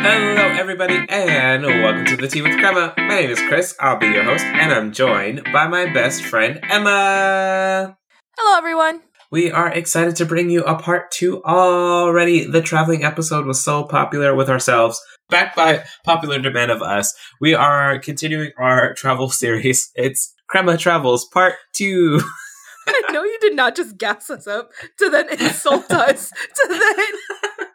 Hello, everybody, and welcome to the Tea with Crema. My name is Chris. I'll be your host, and I'm joined by my best friend, Emma. Hello, everyone. We are excited to bring you a part 2 already. The traveling episode was so popular with ourselves. Backed by popular demand of us, we are continuing our travel series. It's Crema Travels Part 2. I know you did not just gas us up to then insult us to then...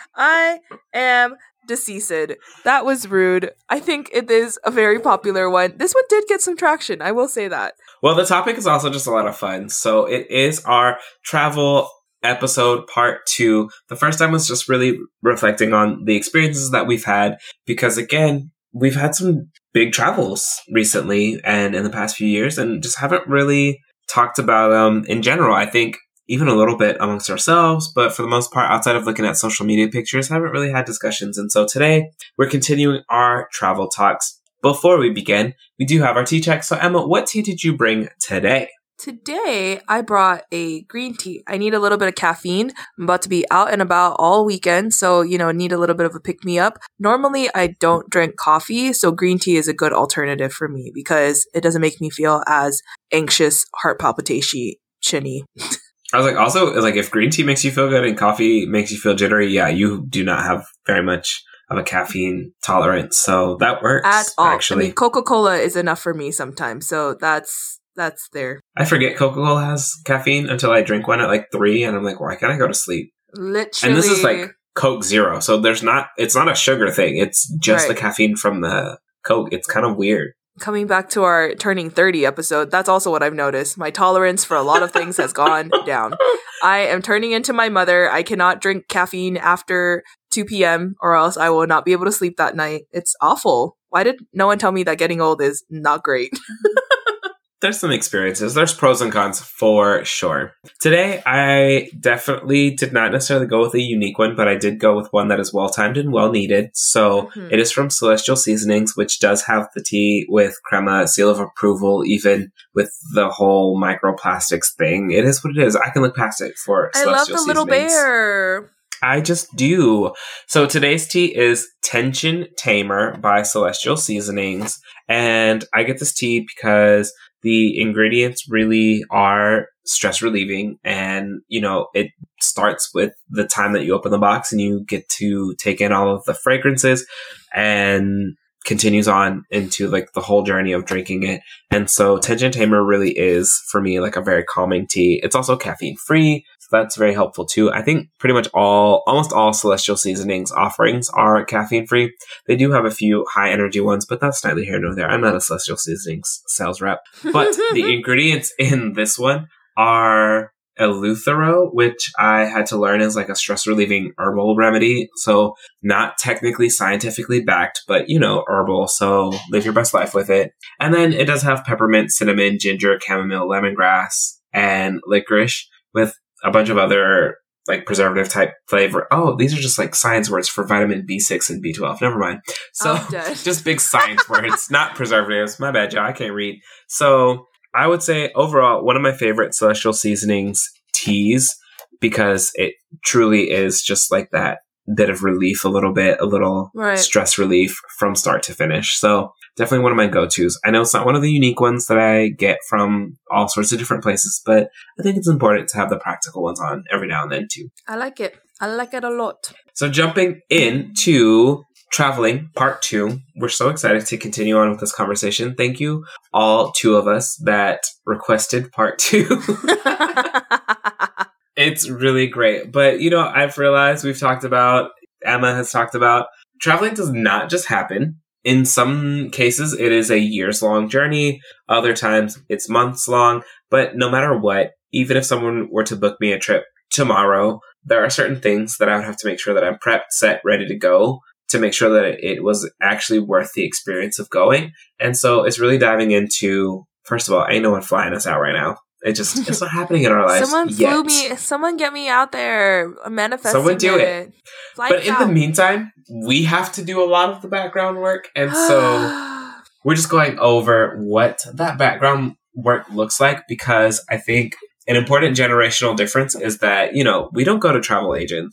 I am deceased. That was rude. I think it is a very popular one. This one did get some traction, I will say that. Well, the topic is also just a lot of fun. So it is our travel episode part 2. The first time was just really reflecting on the experiences that we've had. Because again, we've had some big travels recently and in the past few years and just haven't really talked about them in general. I think even a little bit amongst ourselves, but for the most part, outside of looking at social media pictures, haven't really had discussions. And so today, we're continuing our travel talks. Before we begin, we do have our tea check. So Emma, what tea did you bring today? Today, I brought a green tea. I need a little bit of caffeine. I'm about to be out and about all weekend, so, need a little bit of a pick-me-up. Normally, I don't drink coffee, so green tea is a good alternative for me because it doesn't make me feel as anxious, heart palpitation-y. I was like, also, like, if green tea makes you feel good and coffee makes you feel jittery, yeah, you do not have very much of a caffeine tolerance. So that works. At all. Actually. I mean, Coca-Cola is enough for me sometimes. So that's there. I forget Coca-Cola has caffeine until I drink one at like 3 and I'm like, why can't I go to sleep? Literally. And this is like Coke Zero. So it's not a sugar thing. It's just the caffeine from the Coke. It's kind of weird. Coming back to our turning 30 episode, that's also what I've noticed. My tolerance for a lot of things has gone down. I am turning into my mother. I cannot drink caffeine after 2 p.m. or else I will not be able to sleep that night. It's awful. Why did no one tell me that getting old is not great? There's some experiences. There's pros and cons for sure. Today, I definitely did not necessarily go with a unique one, but I did go with one that is well-timed and well-needed. So It is from Celestial Seasonings, which does have the tea with crema seal of approval, even with the whole microplastics thing. It is what it is. I can look past it for Celestial Seasonings. I love the little bear. I just do. So today's tea is Tension Tamer by Celestial Seasonings. And I get this tea because the ingredients really are stress relieving and, it starts with the time that you open the box and you get to take in all of the fragrances and continues on into like the whole journey of drinking it. And so Tension Tamer really is for me like a very calming tea. It's also caffeine free. So that's very helpful too. I think pretty much almost all Celestial Seasonings offerings are caffeine free. They do have a few high energy ones, but that's neither here nor there. I'm not a Celestial Seasonings sales rep, but the ingredients in this one are Eleuthero, which I had to learn is like a stress-relieving herbal remedy. So not technically scientifically backed, but, herbal. So live your best life with it. And then it does have peppermint, cinnamon, ginger, chamomile, lemongrass, and licorice with a bunch of other like preservative type flavor. Oh, these are just like science words for vitamin B6 and B12. Never mind. So just big science words, not preservatives. My bad, y'all. I can't read. So I would say overall, one of my favorite Celestial Seasonings teas because it truly is just like that bit of relief, a little stress relief from start to finish. So definitely one of my go-tos. I know it's not one of the unique ones that I get from all sorts of different places, but I think it's important to have the practical ones on every now and then too. I like it. I like it a lot. So jumping into traveling part 2, we're so excited to continue on with this conversation. Thank you all 2 of us that requested part 2. It's really great. But, I've realized Emma has talked about, traveling does not just happen. In some cases, it is a years-long journey. Other times, it's months-long. But no matter what, even if someone were to book me a trip tomorrow, there are certain things that I would have to make sure that I'm prepped, set, ready to go to make sure that it was actually worth the experience of going. And so it's really diving into, first of all, ain't no one flying us out right now. It's not happening in our lives. Someone get me out there. Manifesting Someone do it. But in the meantime, we have to do a lot of the background work. And so we're just going over what that background work looks like, because I think an important generational difference is that, we don't go to travel agents.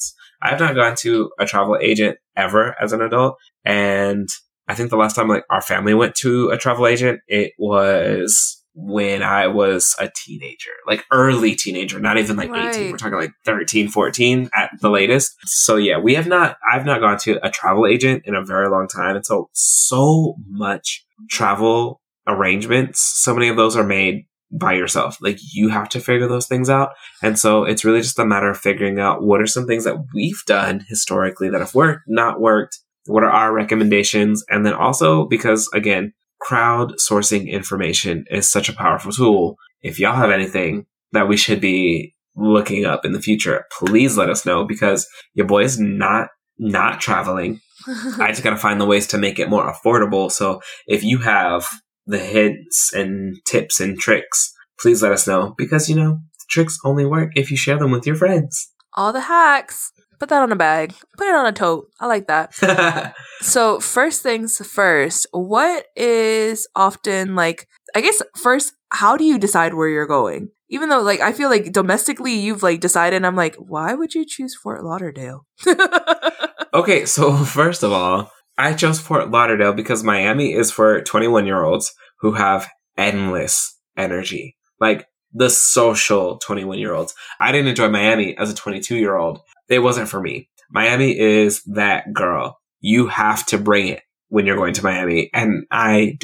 I've not gone to a travel agent ever as an adult. And I think the last time like our family went to a travel agent, it was when I was a teenager, like early teenager, not even like 18. We're talking like 13, 14 at the latest. So yeah, I've not gone to a travel agent in a very long time. And so much travel arrangements, so many of those are made by yourself. Like you have to figure those things out. And so it's really just a matter of figuring out what are some things that we've done historically that have worked, not worked. What are our recommendations? And then also because again, crowdsourcing information is such a powerful tool. If y'all have anything that we should be looking up in the future, please let us know because your boy is not traveling. I just got to find the ways to make it more affordable. So if you have the hints and tips and tricks, please let us know because, tricks only work if you share them with your friends. All the hacks. Put that on a bag. Put it on a tote. I like that. So first things first, what is often like, I guess first, how do you decide where you're going? Even though like, I feel like domestically you've like decided and I'm like, why would you choose Fort Lauderdale? Okay. So first of all, I chose Fort Lauderdale because Miami is for 21-year-olds who have endless energy. Like the social 21-year-olds. I didn't enjoy Miami as a 22-year-old. It wasn't for me. Miami is that girl. You have to bring it when you're going to Miami. And I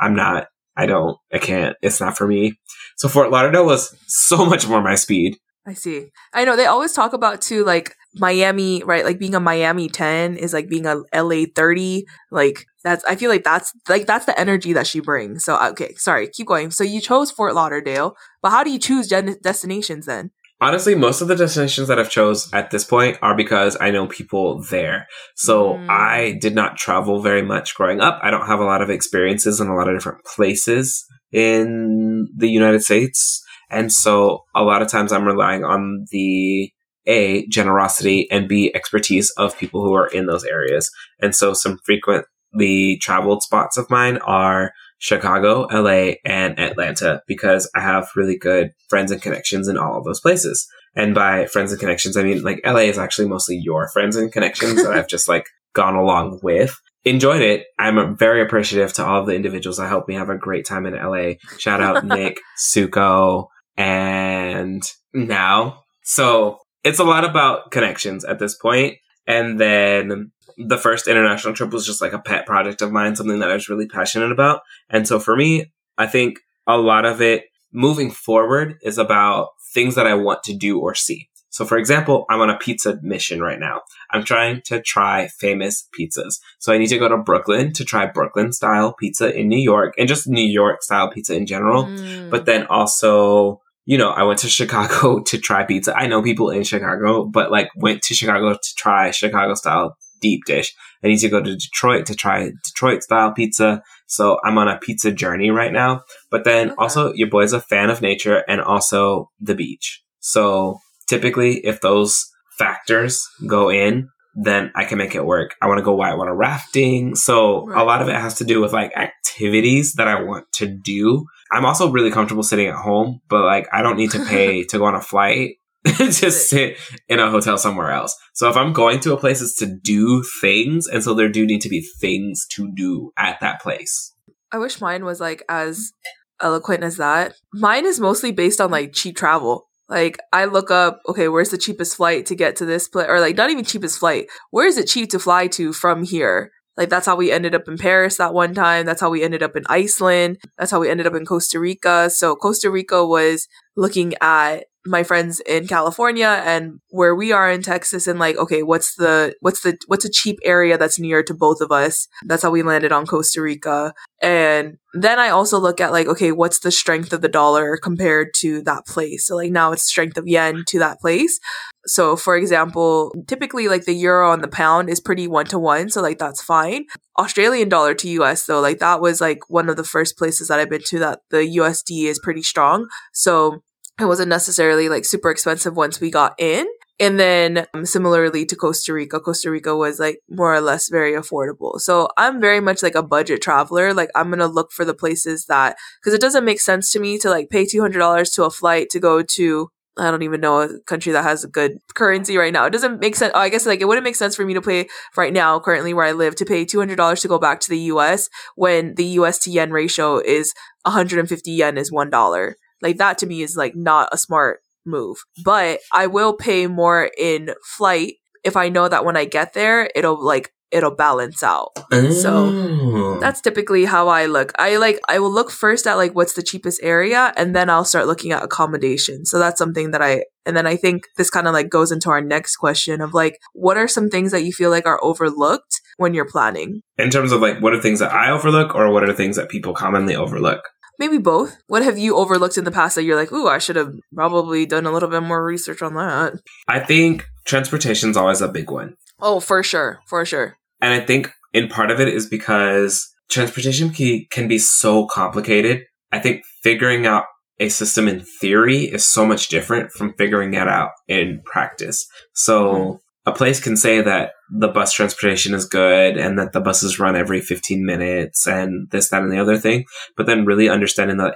can't. It's not for me. So Fort Lauderdale was so much more my speed. I see. I know they always talk about too, like Miami, right? Like being a Miami 10 is like being a LA 30. Like I feel like that's the energy that she brings. So, okay, sorry, keep going. So you chose Fort Lauderdale, but how do you choose destinations then? Honestly, most of the destinations that I've chose at this point are because I know people there. So I did not travel very much growing up. I don't have a lot of experiences in a lot of different places in the United States. And so a lot of times I'm relying on the A, generosity, and B, expertise of people who are in those areas. And so some frequently traveled spots of mine are Chicago, LA, and Atlanta because I have really good friends and connections in all of those places. And by friends and connections, I mean like LA is actually mostly your friends and connections that I've just like gone along with. Enjoyed it. I'm very appreciative to all of the individuals that helped me have a great time in LA. Shout out Nick, Suko, and now. So it's a lot about connections at this point. And then the first international trip was just like a pet project of mine, something that I was really passionate about. And so for me, I think a lot of it moving forward is about things that I want to do or see. So for example, I'm on a pizza mission right now. I'm trying to try famous pizzas. So I need to go to Brooklyn to try Brooklyn style pizza in New York and just New York style pizza in general. But then also, I went to Chicago to try pizza. I know people in Chicago, but like went to Chicago to try Chicago style deep dish. I need to go to Detroit to try Detroit style pizza. So I'm on a pizza journey right now. But then also your boy's a fan of nature and also the beach. So typically if those factors go in, then I can make it work. I want to go whitewater rafting. So a lot of it has to do with like activities that I want to do. I'm also really comfortable sitting at home, but like I don't need to pay to go on a flight. Just sit in a hotel somewhere else. So if I'm going to a place, it's to do things. And so there do need to be things to do at that place. I wish mine was like as eloquent as that. Mine is mostly based on like cheap travel. Like I look up, okay, where's the cheapest flight to get to this place? Or like not even cheapest flight. Where is it cheap to fly to from here? Like that's how we ended up in Paris that one time. That's how we ended up in Iceland. That's how we ended up in Costa Rica. So Costa Rica was looking at my friends in California and where we are in Texas and like, okay, what's a cheap area that's near to both of us? That's how we landed on Costa Rica. And then I also look at like, okay, what's the strength of the dollar compared to that place? So like now it's strength of yen to that place. So for example, typically like the euro and the pound is pretty 1-to-1. So like that's fine. Australian dollar to US though, like that was like one of the first places that I've been to that the USD is pretty strong. So it wasn't necessarily like super expensive once we got in. And then similarly to Costa Rica was like more or less very affordable. So I'm very much like a budget traveler. Like I'm going to look for the places that, because it doesn't make sense to me to like pay $200 to a flight to go to I don't even know a country that has a good currency right now. It doesn't make sense. I guess like it wouldn't make sense for me to pay right now, currently where I live, to pay $200 to go back to the US when the US to yen ratio is 150 yen is $1. Like that to me is like not a smart move. But I will pay more in flight if I know that when I get there, it'll balance out. So that's typically how I look. I will look first at like what's the cheapest area, and then I'll start looking at accommodation. So that's something that and then I think this kind of like goes into our next question of like, what are some things that you feel like are overlooked when you're planning? In terms of like, what are things that I overlook, or what are things that people commonly overlook? Maybe both. What have you overlooked in the past that you're like, ooh, I should have probably done a little bit more research on that? I think transportation's always a big one. Oh, for sure. For sure. And I think in part of it is because transportation can be so complicated. I think figuring out a system in theory is so much different from figuring it out in practice. So a place can say that the bus transportation is good and that the buses run every 15 minutes and this, that, and the other thing. But then really understanding that,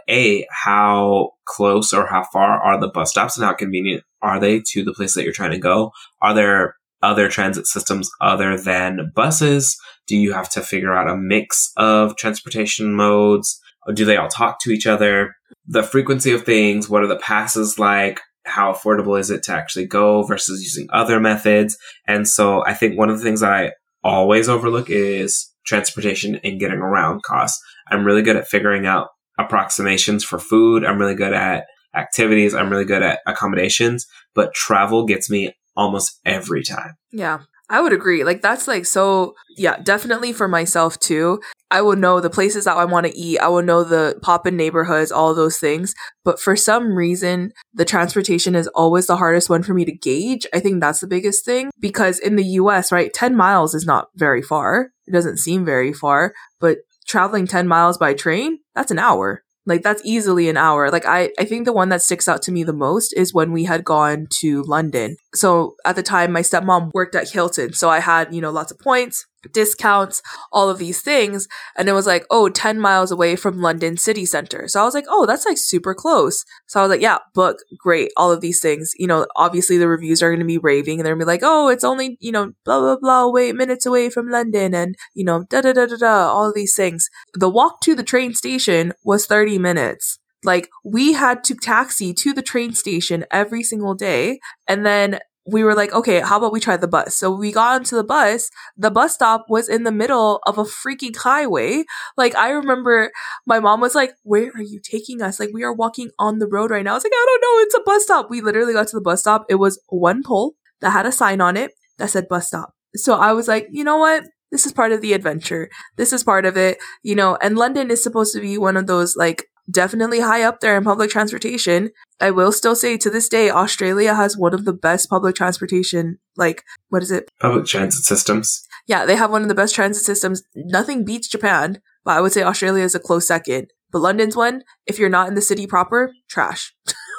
how close or how far are the bus stops and how convenient are they to the place that you're trying to go? Are there other transit systems other than buses? Do you have to figure out a mix of transportation modes? Or do they all talk to each other? The frequency of things, what are the passes like? How affordable is it to actually go versus using other methods? And so I think one of the things that I always overlook is transportation and getting around costs. I'm really good at figuring out approximations for food. I'm really good at activities. I'm really good at accommodations, but travel gets me almost every time. Yeah, I would agree. Like that's like, so yeah, definitely for myself too. I will know the places that I want to eat. I will know the pop-in neighborhoods, all those things. But for some reason, the transportation is always the hardest one for me to gauge. I think that's the biggest thing because in the US, right, 10 miles is not very far. It doesn't seem very far, but traveling 10 miles by train, that's an hour. Like that's easily an hour. Like I think the one that sticks out to me the most is when we had gone to London. So at the time, my stepmom worked at Hilton. So I had, lots of points, discounts, all of these things. And it was like, 10 miles away from London city center. So I was like, that's like super close. So I was like, yeah, book, great, all of these things. Obviously the reviews are going to be raving and they're going to be like, it's only, blah, blah, blah, wait, minutes away from London and, da, da, da, da, da, all of these things. The walk to the train station was 30 minutes. Like we had to taxi to the train station every single day. And then we were like, okay, how about we try the bus? So we got onto the bus. The bus stop was in the middle of a freaking highway. Like, I remember my mom was like, where are you taking us? Like, we are walking on the road right now. I was like, I don't know. It's a bus stop. We literally got to the bus stop. It was one pole that had a sign on it that said bus stop. So I was like, you know what? This is part of the adventure. This is part of it, and London is supposed to be one of those, like, definitely high up there in public transportation. I will still say to this day, Australia has one of the best public transportation, like, what is it? Public transit systems. Yeah, they have one of the best transit systems. Nothing beats Japan, but I would say Australia is a close second. But London's one, if you're not in the city proper, trash.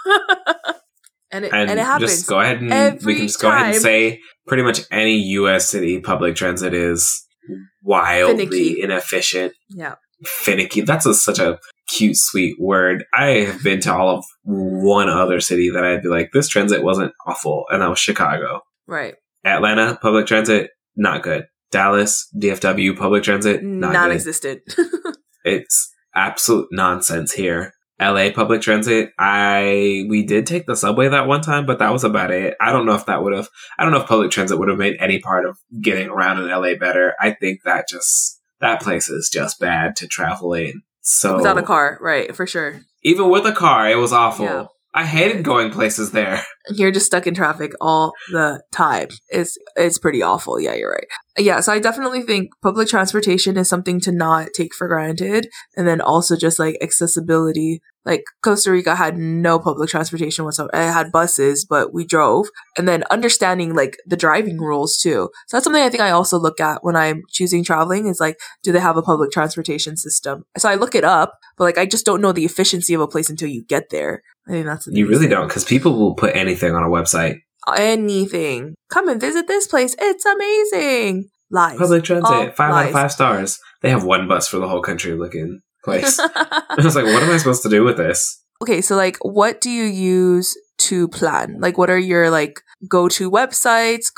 And it happens. Just go ahead and we can just go ahead and say pretty much any US city public transit is wildly finicky. Inefficient. Yeah. Finicky. That's such a cute, sweet word. I have been to all of one other city that I'd be like, this transit wasn't awful, and that was Chicago. Right. Atlanta, public transit, not good. Dallas, DFW, public transit, not non-existent. It's absolute nonsense here. LA public transit, we did take the subway that one time, but that was about it. I don't know if public transit would have made any part of getting around in LA better. I think that place is just bad to travel in. So without a car, right, for sure. Even with a car, it was awful. Yeah. I hated going places there. You're just stuck in traffic all the time. It's pretty awful. Yeah, you're right. Yeah, so I definitely think public transportation is something to not take for granted. And then also just like accessibility. Like Costa Rica had no public transportation whatsoever. It had buses, but we drove. And then understanding like the driving rules too. So that's something I think I also look at when I'm choosing traveling is like, do they have a public transportation system? So I look it up, but like I just don't know the efficiency of a place until you get there. I think that's amazing. You really don't, because people will put anything on a website. Anything. Come and visit this place. It's amazing. Lies. Public transit, 5 out of 5 stars. They have one bus for the whole country looking place. I was like, what am I supposed to do with this? Okay, so like, what do you use to plan? Like, what are your like go-to websites?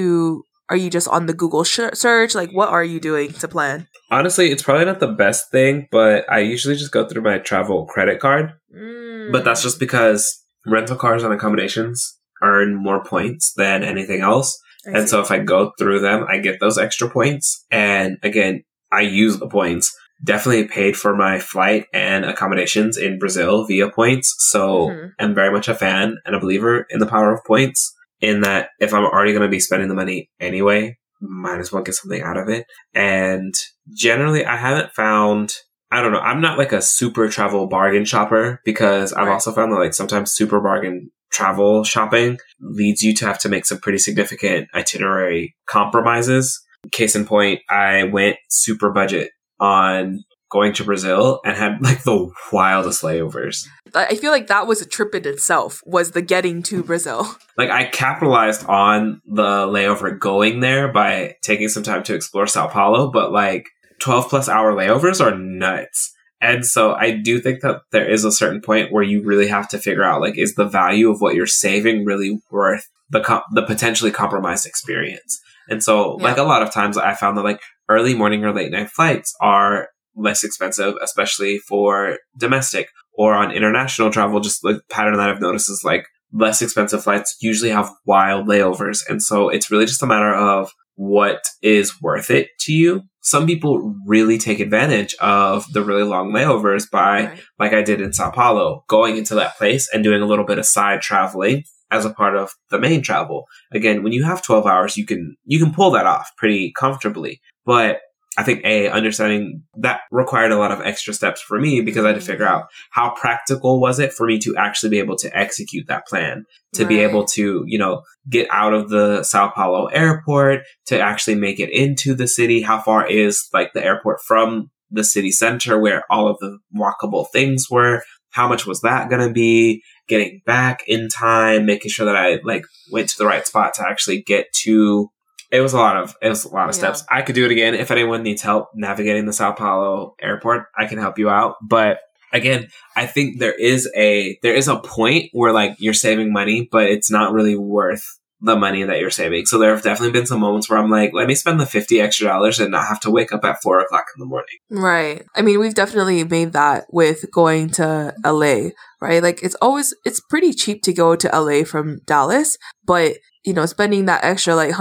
Are you just on the Google search? Like, what are you doing to plan? Honestly, it's probably not the best thing, but I usually just go through my travel credit card. But that's just because rental cars and accommodations earn more points than anything else. And so if I go through them, I get those extra points. And again, I use the points. Definitely paid for my flight and accommodations in Brazil via points. So I'm very much a fan and a believer in the power of points, in that if I'm already going to be spending the money anyway, might as well get something out of it. And generally, I haven't found, I don't know, I'm not like a super travel bargain shopper, because I've also found that like sometimes super bargain travel shopping leads you to have to make some pretty significant itinerary compromises. Case in point, I went super budget on going to Brazil and had like the wildest layovers. I feel like that was a trip in itself, was the getting to Brazil. Like, I capitalized on the layover going there by taking some time to explore Sao Paulo, but like 12 plus hour layovers are nuts. And so I do think that there is a certain point where you really have to figure out, like, is the value of what you're saving really worth the potentially compromised experience? And so, like, a lot of times I found that like early morning or late night flights are less expensive, especially for domestic or on international travel. Just the pattern that I've noticed is like less expensive flights usually have wild layovers. And so it's really just a matter of what is worth it to you. Some people really take advantage of the really long layovers by, like I did in Sao Paulo, going into that place and doing a little bit of side traveling as a part of the main travel. Again, when you have 12 hours, you can pull that off pretty comfortably. But I think understanding that required a lot of extra steps for me, because I had to figure out how practical was it for me to actually be able to execute that plan, to be able to, get out of the Sao Paulo airport, to actually make it into the city. How far is like the airport from the city center where all of the walkable things were? How much was that going to be? Getting back in time, making sure that I like went to the right spot to actually get to. It was a lot of steps. I could do it again. If anyone needs help navigating the Sao Paulo airport, I can help you out. But again, I think there is a point where like you're saving money, but it's not really worth the money that you're saving. So there have definitely been some moments where I'm like, let me spend the $50 extra and not have to wake up at 4 o'clock in the morning. Right. I mean, we've definitely made that with going to LA, right? Like it's pretty cheap to go to LA from Dallas, but spending that extra like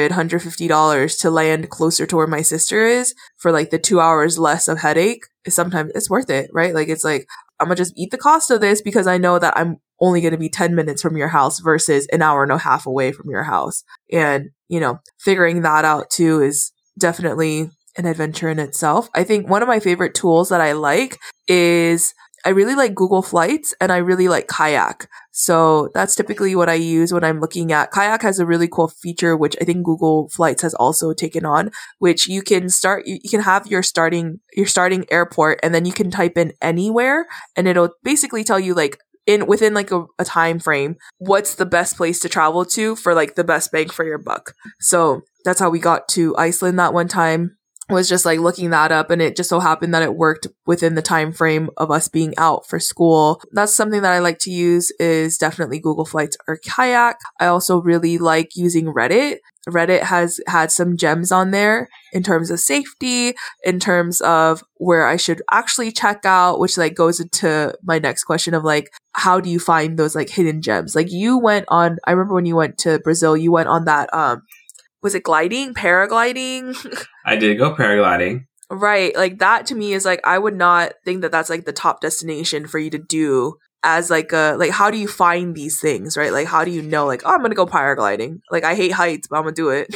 $150 to land closer to where my sister is for like the 2 hours less of headache is sometimes it's worth it, right? Like, it's like, I'm gonna just eat the cost of this because I know that I'm only going to be 10 minutes from your house versus an hour and a half away from your house. And, figuring that out too is definitely an adventure in itself. I think one of my favorite tools that I like is I really like Google Flights and I really like Kayak. So that's typically what I use when I'm looking at. Kayak has a really cool feature, which I think Google Flights has also taken on, which you can have your starting airport, and then you can type in anywhere and it'll basically tell you like within like a time frame, what's the best place to travel to for like the best bang for your buck. So that's how we got to Iceland that one time. Was just like looking that up, and it just so happened that it worked within the time frame of us being out for school. That's something that I like to use, is definitely Google Flights or Kayak. I also really like using Reddit. Reddit has had some gems on there in terms of safety, in terms of where I should actually check out, which like goes into my next question of like, how do you find those like hidden gems? Like I remember when you went to Brazil, you went on that, was it paragliding? I did go paragliding. Right. Like that to me is like, I would not think that that's like the top destination for you to do as like how do you find these things, right? Like, how do you know, like, oh, I'm going to go paragliding. Like, I hate heights, but I'm going to do it.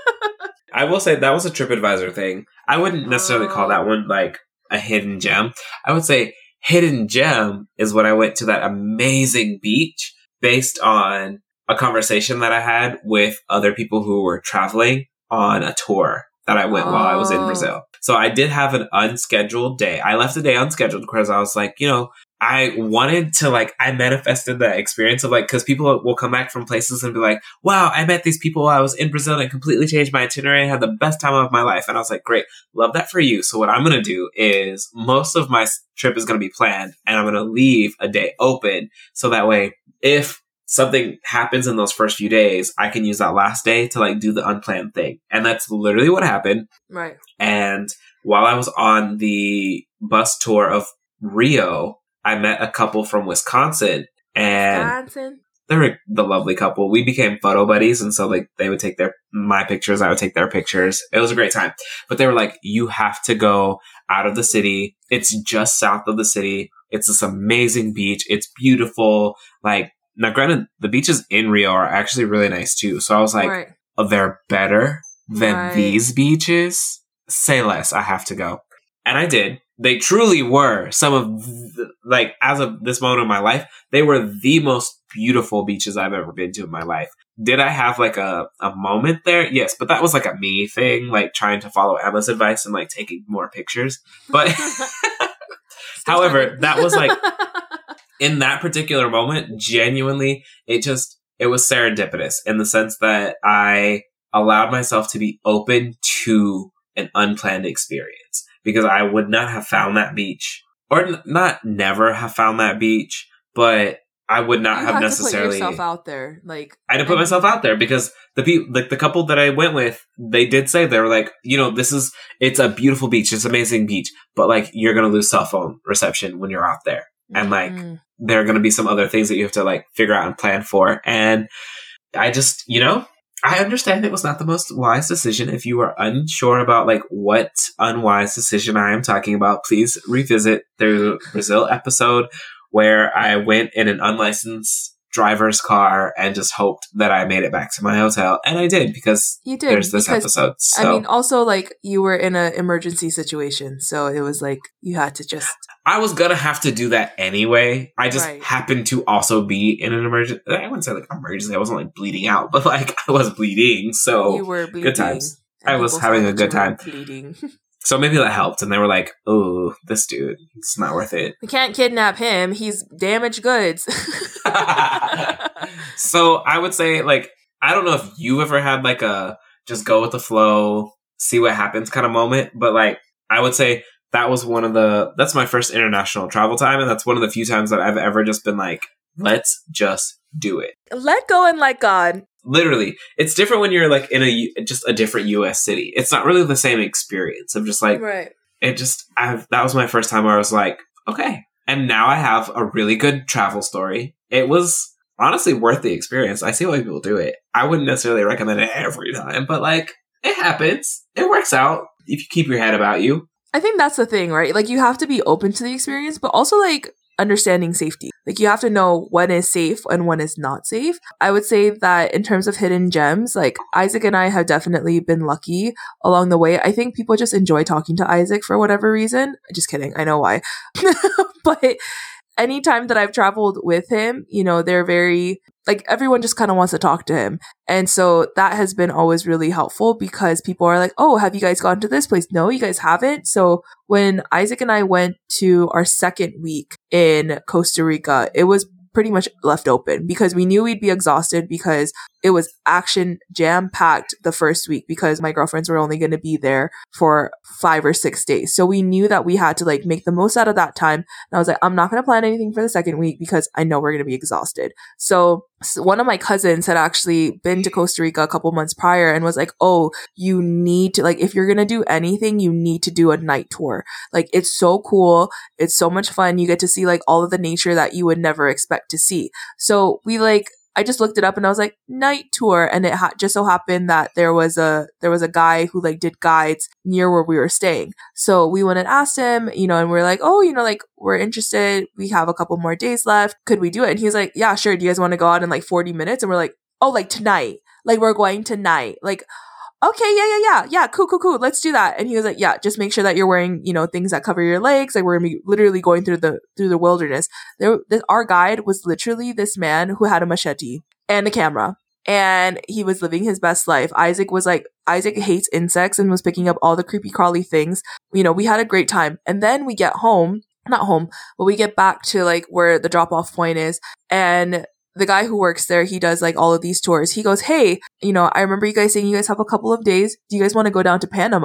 I will say that was a TripAdvisor thing. I wouldn't necessarily call that one like a hidden gem. I would say hidden gem is when I went to that amazing beach based on a conversation that I had with other people who were traveling on a tour that I went while I was in Brazil. So I did have an unscheduled day. I left the day unscheduled because I was like, I wanted to I manifested that experience of because people will come back from places and be like, wow, I met these people while I was in Brazil and it completely changed my itinerary. I had the best time of my life. And I was like, great, love that for you. So what I'm going to do is most of my trip is going to be planned and I'm going to leave a day open. So that way, if something happens in those first few days, I can use that last day to like do the unplanned thing. And that's literally what happened. Right. And while I was on the bus tour of Rio, I met a couple from Wisconsin, and they're the lovely couple. We became photo buddies, and so like they would take my pictures, I would take their pictures. It was a great time. But they were like, you have to go out of the city. It's just south of the city. It's this amazing beach. It's beautiful. Like, now granted, the beaches in Rio are actually really nice too. So I was like, Right. oh, they're better than Right. these beaches? Say less. I have to go. And I did. They truly were some of, like, as of this moment of my life, they were the most beautiful beaches I've ever been to in my life. Did I have, like, a moment there? Yes, but that was, like, a me thing, like, trying to follow Emma's advice and, like, taking more pictures. But, however, that was, like, in that particular moment, genuinely, it was serendipitous in the sense that I allowed myself to be open to an unplanned experience. Because I would not have found that beach, or not never have found that beach, but I would not have necessarily. To put yourself out there, like I had to put myself out there because the people, like the couple that I went with, they did say they were like, it's a beautiful beach, it's an amazing beach, but like you're gonna lose cell phone reception when you're out there, and like there are gonna be some other things that you have to like figure out and plan for, and I just I understand it was not the most wise decision. If you are unsure about like what unwise decision I am talking about, please revisit the Brazil episode where I went in an unlicensed driver's car and just hoped that I made it back to my hotel. And I did because you did, there's this episode. So. I mean, also like you were in an emergency situation. So it was like you had to just... I was going to have to do that anyway. I just happened to also be in an emergency. I wouldn't say like emergency. I wasn't like bleeding out, but like I was bleeding. So you were bleeding. Good times. I was having a good time. Bleeding. So maybe that helped. And they were like, oh, this dude, it's not worth it. We can't kidnap him. He's damaged goods. So I would say, like, I don't know if you ever had like a just go with the flow, see what happens kind of moment. But like, I would say that was that's my first international travel time. And that's one of the few times that I've ever just been like, let's just do it. Let go and let God. Literally, it's different when you're like in just a different U.S. city. It's not really the same experience of just like, that was my first time where I was like, okay. And now I have a really good travel story. It was honestly worth the experience. I see why people do it. I wouldn't necessarily recommend it every time, but like, it happens. It works out if you keep your head about you. I think that's the thing, right? Like, you have to be open to the experience, but also like understanding safety. Like, you have to know when is safe and when is not safe. I would say that in terms of hidden gems, like Isaac and I have definitely been lucky along the way. I think people just enjoy talking to Isaac for whatever reason. Just kidding. I know why. But anytime that I've traveled with him, they're very, like, everyone just kind of wants to talk to him. And so that has been always really helpful because people are like, oh, have you guys gone to this place? No, you guys haven't. So when Isaac and I went to our second week in Costa Rica, it was pretty much left open because we knew we'd be exhausted because it was action jam-packed the first week because my girlfriends were only going to be there for 5 or 6 days. So we knew that we had to like make the most out of that time. And I was like, I'm not going to plan anything for the second week because I know we're going to be exhausted. So one of my cousins had actually been to Costa Rica a couple months prior and was like, oh, you need to, like, if you're going to do anything, you need to do a night tour. Like, it's so cool. It's so much fun. You get to see like all of the nature that you would never expect to see. So I just looked it up and I was like, night tour. And it just so happened that there was a guy who like did guides near where we were staying. So we went and asked him, and we're like, oh, like we're interested. We have a couple more days left. Could we do it? And he's like, yeah, sure. Do you guys want to go out in like 40 minutes? And we're like, oh, like tonight, like we're going tonight. Like, okay, yeah, cool. Let's do that. And he was like, yeah, just make sure that you're wearing, things that cover your legs. Like, we're gonna be literally going through the wilderness. Our guide was literally this man who had a machete and a camera, and he was living his best life. Isaac hates insects and was picking up all the creepy crawly things. We had a great time. And then we get we get back to like where the drop off point is, and the guy who works there, he does like all of these tours. He goes, hey, I remember you guys saying you guys have a couple of days. Do you guys want to go down to Panama?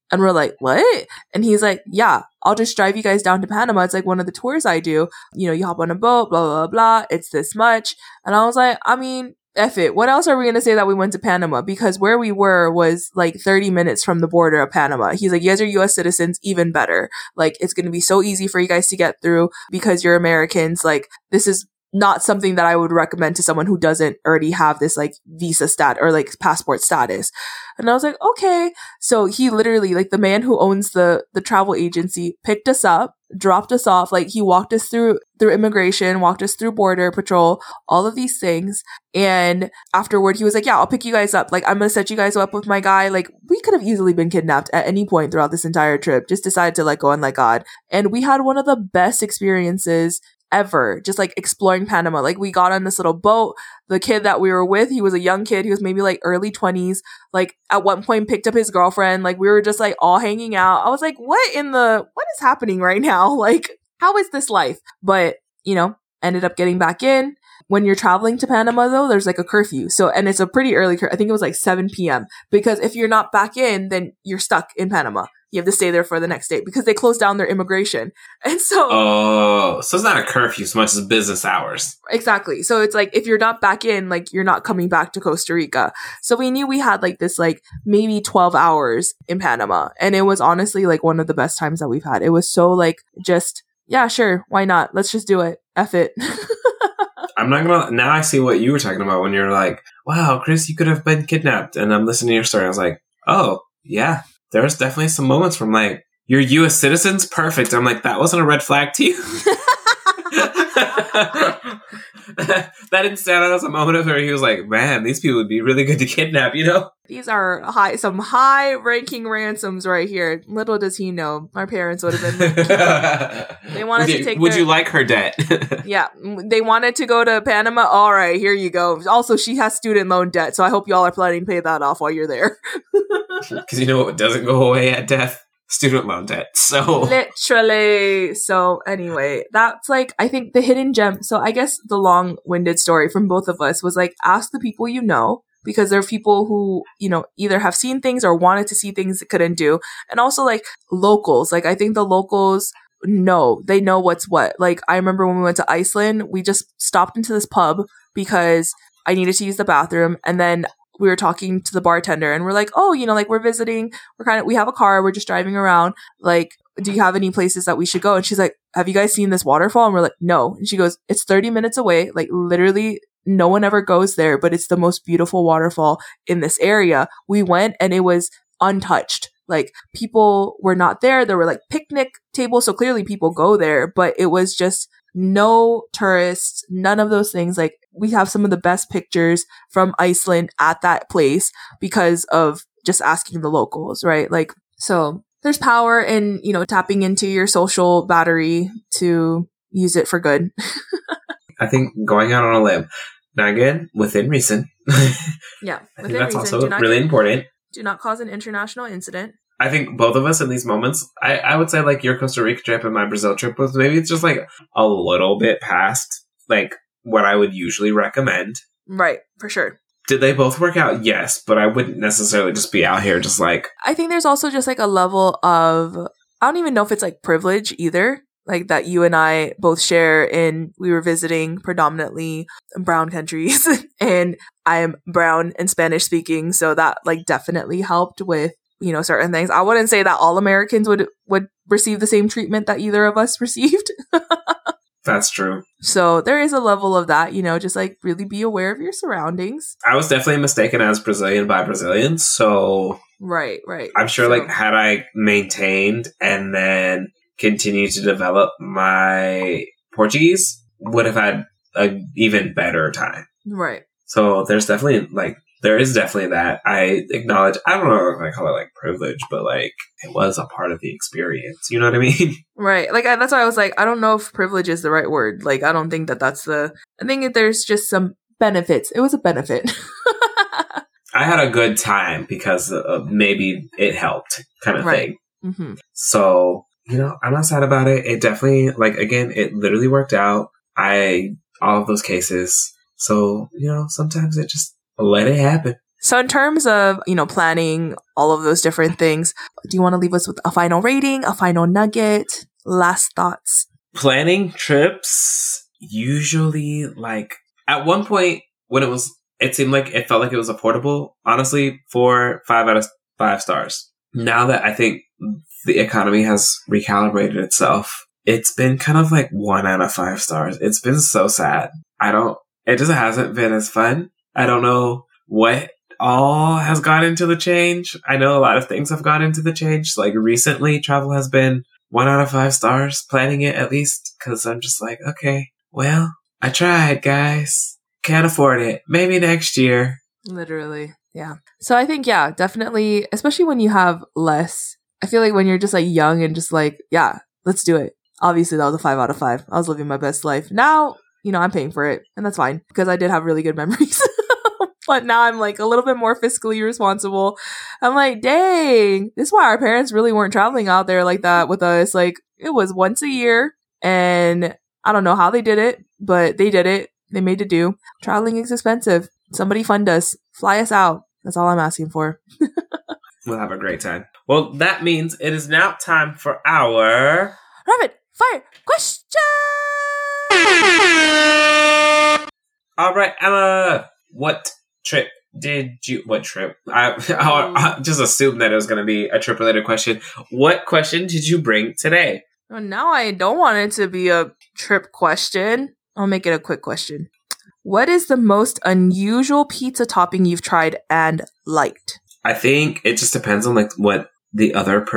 And we're like, what? And he's like, yeah, I'll just drive you guys down to Panama. It's like one of the tours I do. You know, you hop on a boat, blah, blah, blah. It's this much. And I was like, I mean, F it. What else are we going to say that we went to Panama? Because where we were was like 30 minutes from the border of Panama. He's like, you guys are US citizens, even better. Like, it's going to be so easy for you guys to get through because you're Americans. Like, this is not something that I would recommend to someone who doesn't already have this like visa stat or like passport status. And I was like, okay. So he literally, like the man who owns the travel agency, picked us up, dropped us off. Like he walked us through immigration, walked us through border patrol, all of these things. And afterward, he was like, yeah, I'll pick you guys up. Like, I'm going to set you guys up with my guy. Like, we could have easily been kidnapped at any point throughout this entire trip. Just decided to let go and let God. And we had one of the best experiences ever, just like exploring Panama. Like we got on this little boat. The kid that we were with, he was a young kid. He was maybe like early 20s. Like at one point picked up his girlfriend. Like we were just like all hanging out. I was like, what is happening right now? Like, how is this life? But, you know, ended up getting back in. When you're traveling to Panama though, there's like a curfew. So, and it's a pretty early I think it was like 7 p.m. because if you're not back in, then you're stuck in Panama. You have to stay there for the next day because they closed down their immigration. And so... Oh, so it's not a curfew so much as business hours. Exactly. So it's like, if you're not back in, like, you're not coming back to Costa Rica. So we knew we had like this, like, maybe 12 hours in Panama. And it was honestly like one of the best times that we've had. It was so like, just, yeah, sure. Why not? Let's just do it. F it. I'm not gonna... Now I see what you were talking about when you're like, wow, Chris, you could have been kidnapped. And I'm listening to your story. I was like, oh, yeah. There's definitely some moments from like, you're U.S. citizens? Perfect. I'm like, that wasn't a red flag to you? That didn't stand out as a moment of where he was like, man, these people would be really good to kidnap, you know? These are some high-ranking ransoms right here. Little does he know, my parents would have been like, they wanted to take Would you like her debt? Yeah, they wanted to go to Panama. All right, here you go. Also, she has student loan debt, so I hope y'all are planning to pay that off while you're there. Because you know what doesn't go away at death? Student loan debt. So literally. So anyway, that's like, I think the hidden gem. So I guess the long-winded story from both of us was like, ask the people you know, because there are people who, you know, either have seen things or wanted to see things that couldn't do. And also like locals. Like I think the locals they know what's what. Like I remember when we went to Iceland, we just stopped into this pub because I needed to use the bathroom. And then we were talking to the bartender and we're like, oh, you know, like we're visiting, we have a car, we're just driving around. Like, do you have any places that we should go? And she's like, have you guys seen this waterfall? And we're like, no. And she goes, it's 30 minutes away. Like literally no one ever goes there, but it's the most beautiful waterfall in this area. We went and it was untouched. Like people were not there. There were like picnic tables. So clearly people go there, but it was just no tourists, none of those things. Like we have some of the best pictures from Iceland at that place because of just asking the locals, right? Like, so there's power in, you know, tapping into your social battery to use it for good. I think going out on a limb. Now again, within reason. Yeah. I think that's also really important. Do not cause an international incident. I think both of us in these moments, I would say like your Costa Rica trip and my Brazil trip was maybe it's just like a little bit past like what I would usually recommend. Right, for sure. Did they both work out? Yes, but I wouldn't necessarily just be out here just like... I think there's also just like a level of, I don't even know if it's like privilege either, like that you and I both share in, we were visiting predominantly brown countries and I am brown and Spanish speaking. So that like definitely helped with, you know, certain things. I wouldn't say that all Americans would receive the same treatment that either of us received. That's true. So there is a level of that, you know, just like really be aware of your surroundings. I was definitely mistaken as Brazilian by Brazilians. So right. I'm sure like had I maintained and then continued to develop my Portuguese, would have had an even better time. Right. So there is definitely that. I acknowledge, I don't know if I call it like privilege, but like it was a part of the experience. You know what I mean? Right. Like that's why I was like, I don't know if privilege is the right word. Like, I don't think I think that there's just some benefits. It was a benefit. I had a good time because maybe it helped kind of thing. Mm-hmm. So, you know, I'm not sad about it. It definitely, like, again, it literally worked out. All of those cases. So, you know, sometimes it just let it happen. So in terms of, planning all of those different things, do you want to leave us with a final rating, a final nugget, last thoughts? Planning trips, usually at one point when it seemed like it felt like it was affordable, honestly, 5 out of 5 stars. Now that I think the economy has recalibrated itself, it's been kind of 1 out of 5 stars. It's been so sad. It just hasn't been as fun. I don't know what all has gone into the change. I know a lot of things have gone into the change. Recently, travel has been 1 out of 5 stars, planning it at least, because I'm just okay, well, I tried, guys. Can't afford it. Maybe next year. Literally, yeah. So I think, yeah, definitely, especially when you have less. I feel like when you're just young and just yeah, let's do it. Obviously, that was a 5 out of 5. I was living my best life. Now, I'm paying for it, and that's fine, because I did have really good memories. But now I'm a little bit more fiscally responsible. I'm dang, this is why our parents really weren't traveling out there like that with us. It was once a year, and I don't know how they did it, but they did it. They made it do. Traveling is expensive. Somebody fund us. Fly us out. That's all I'm asking for. We'll have a great time. Well, that means it is now time for our Rapid Fire Question! All right, Emma, what trip? I just assumed that it was going to be a trip-related question. What question did you bring today? Well, now I don't want it to be a trip question. I'll make it a quick question. What is the most unusual pizza topping you've tried and liked? I think it just depends on what the other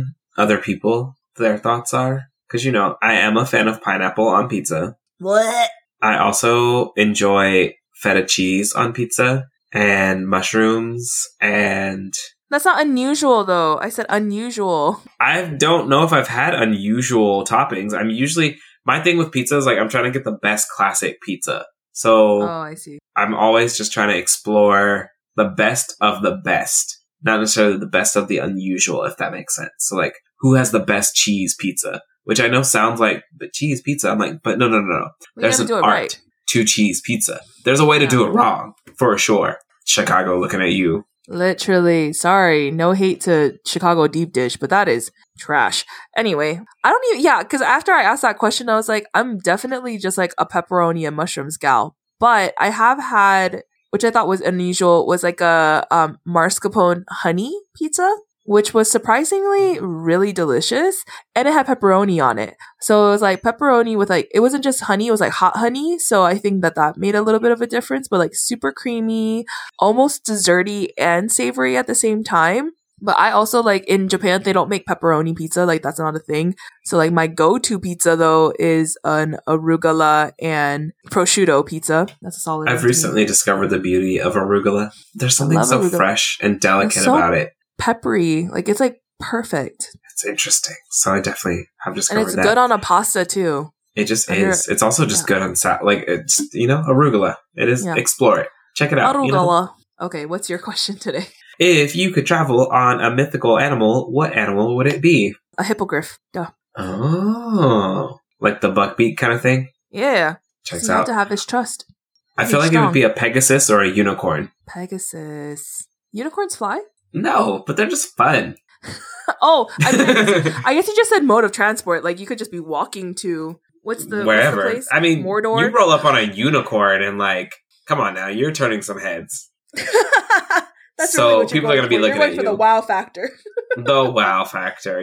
people, their thoughts are. Because, I am a fan of pineapple on pizza. What? I also enjoy feta cheese on pizza. And mushrooms, and... That's not unusual, though. I said unusual. I don't know if I've had unusual toppings. My thing with pizza is, I'm trying to get the best classic pizza. So... Oh, I see. I'm always just trying to explore the best of the best. Not necessarily the best of the unusual, if that makes sense. So, who has the best cheese pizza? Which I know sounds like the cheese pizza. I'm but no. There's an art to cheese pizza. There's a way to do it wrong, for sure. Chicago looking at you. Literally. Sorry. No hate to Chicago deep dish, but that is trash. Anyway, because after I asked that question, I was I'm definitely just a pepperoni and mushrooms gal. But I have had, which I thought was unusual, was a mascarpone honey pizza, which was surprisingly really delicious, and it had pepperoni on it. So it was pepperoni with it wasn't just honey, it was hot honey. So I think that made a little bit of a difference, but super creamy, almost desserty and savory at the same time. But I also in Japan, they don't make pepperoni pizza. That's not a thing. So my go-to pizza though is an arugula and prosciutto pizza. That's a solid. I've recently discovered the beauty of arugula. There's something so arugula. Fresh and delicate about it. Peppery, it's perfect. It's interesting. So I definitely have discovered that. And it's good on a pasta too. It just is. It's also just good on it's arugula. It is. Yeah. Explore it. Check it out. Arugula. Okay, what's your question today? If you could travel on a mythical animal, what animal would it be? A hippogriff. Duh. Oh, like the buckbeak kind of thing. Yeah. Checks you out. have to have his trust. I feel like it would be a Pegasus or a unicorn. Pegasus. Unicorns fly? No, but they're just fun. Oh, I guess you just said mode of transport. You could just be walking to wherever. What's the place? I mean, Mordor? You roll up on a unicorn and come on now, you're turning some heads. That's so really what people are going to be looking at you. For the wow factor. The wow factor,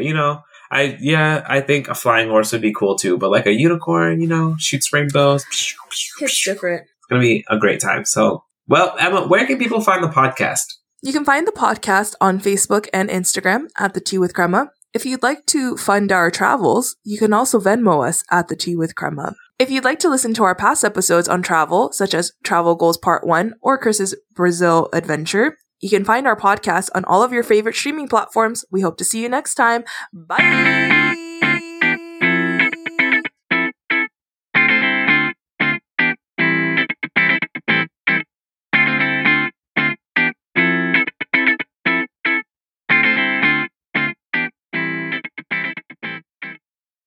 I think a flying horse would be cool too, but a unicorn, shoots rainbows. It's different. It's going to be a great time. So, well, Emma, where can people find the podcast? You can find the podcast on Facebook and Instagram at The Tea with Crema. If you'd like to fund our travels, you can also Venmo us at The Tea with Crema. If you'd like to listen to our past episodes on travel, such as Travel Goals Part 1 or Chris's Brazil Adventure, you can find our podcast on all of your favorite streaming platforms. We hope to see you next time. Bye!